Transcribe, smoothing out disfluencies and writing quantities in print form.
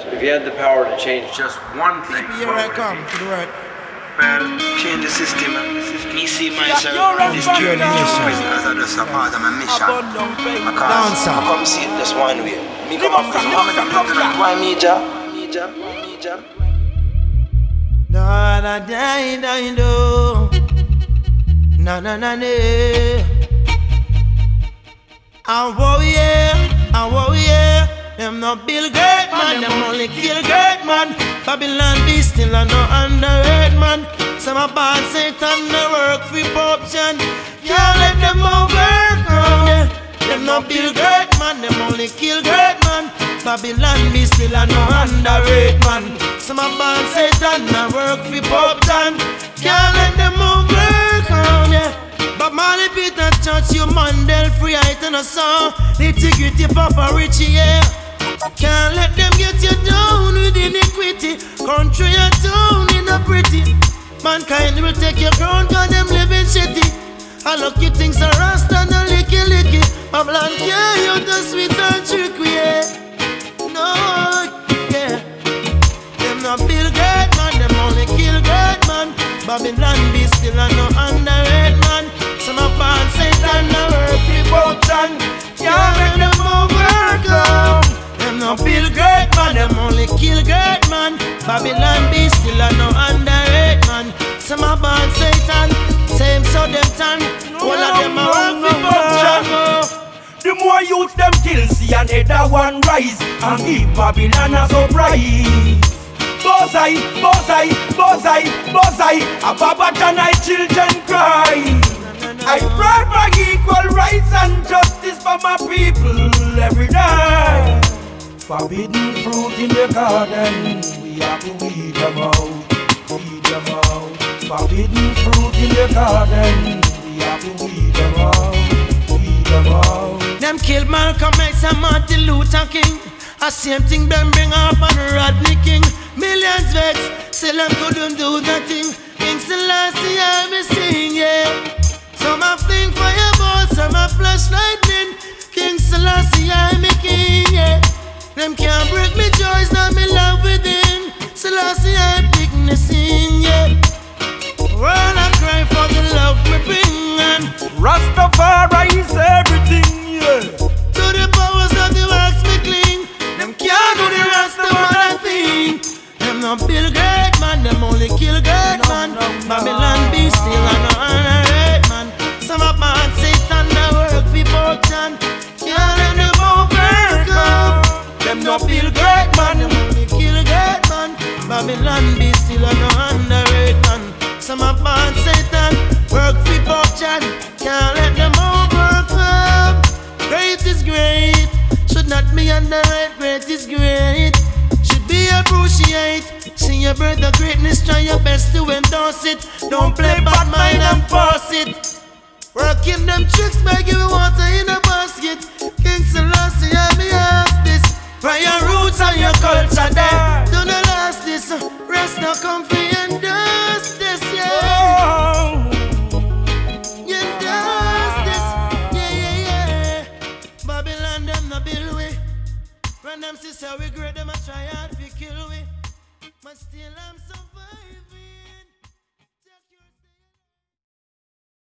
If you had the power to change just one thing, Here I come to the work. Well, change the system. Me see myself this journey as a just a part of my mission. Because I come see it just one way. Me come up from why me ja? Da da da da do. Na na na na. I warrior. Them no build great man, them only kill great man. Babylon be still and no underrated man. Some a bad Satan no work for corruption. Can't let them overcome, yeah. Them no build great man, them only kill great man. Babylon be still and no underrated man. Some a bad Satan no work for corruption. Can't let them overcome, yeah. But Marley Peter Church, you Mandel free item a song. Nitty-gritty Papa Richie, yeah. Can't let them get you down with iniquity. Country and town in a pretty. Mankind will take your crown cause them living shitty. I look you things are rasta and a licky. Babylon yeah, you the sweet and tricky, yeah. No, yeah. Them not build great man, them only kill great man. Babylon be still and no underrated man. Some of us Satan no work devotion. Can't let them overcome. Them no build great man, them only kill great man. Babylon be still and no underrated man. Some of us Satan, same so them tan. All of them are work devotion. The more youth them kill, see another one rise and give Babylon a surprise. Bozai, a Babatanai children cry. I pray for equal rights and justice for my people every day. Forbidden fruit in the garden, we have to weed them out. Forbidden fruit in the garden, we have to weed them out. Them killed Malcolm X and Martin Luther King. A same thing them bring up on Rodney King. Millions vex, still them couldn't do nothing. King Selassie I me sing, yeah. Some have think fireball, some have flash lightning. King Selassie I me king, yeah. Them can't break me joys, now me love within. Selassie I pick me sing, yeah. World I cry for the love me bring and Rastafari is everything, yeah. to the powers of the works me cling. Them can't do the Rastafari thing. Them no build great man, them only kill great man. Babylon be still and no underrated man. Some of man Satan no work for fortune. Can't let them overcome. Them no build great man, them only kill great man. Babylon be still and no underrated man. Some of man Satan work for fortune. Can't let them overcome. Great is great, should not be underrated. Great is great, should be appreciated. See your brother greatness, try your best to endorse it. Don't play bad mind and pass it. Working them tricks by giving water in a basket. King Selassie, I me ask this. For your roots and your culture there. Do not last this. Rest now come for and dust this, yeah. You dust this, yeah. Babylon them no build we. When them sister we great, them a try hard to kill we. But still I'm surviving.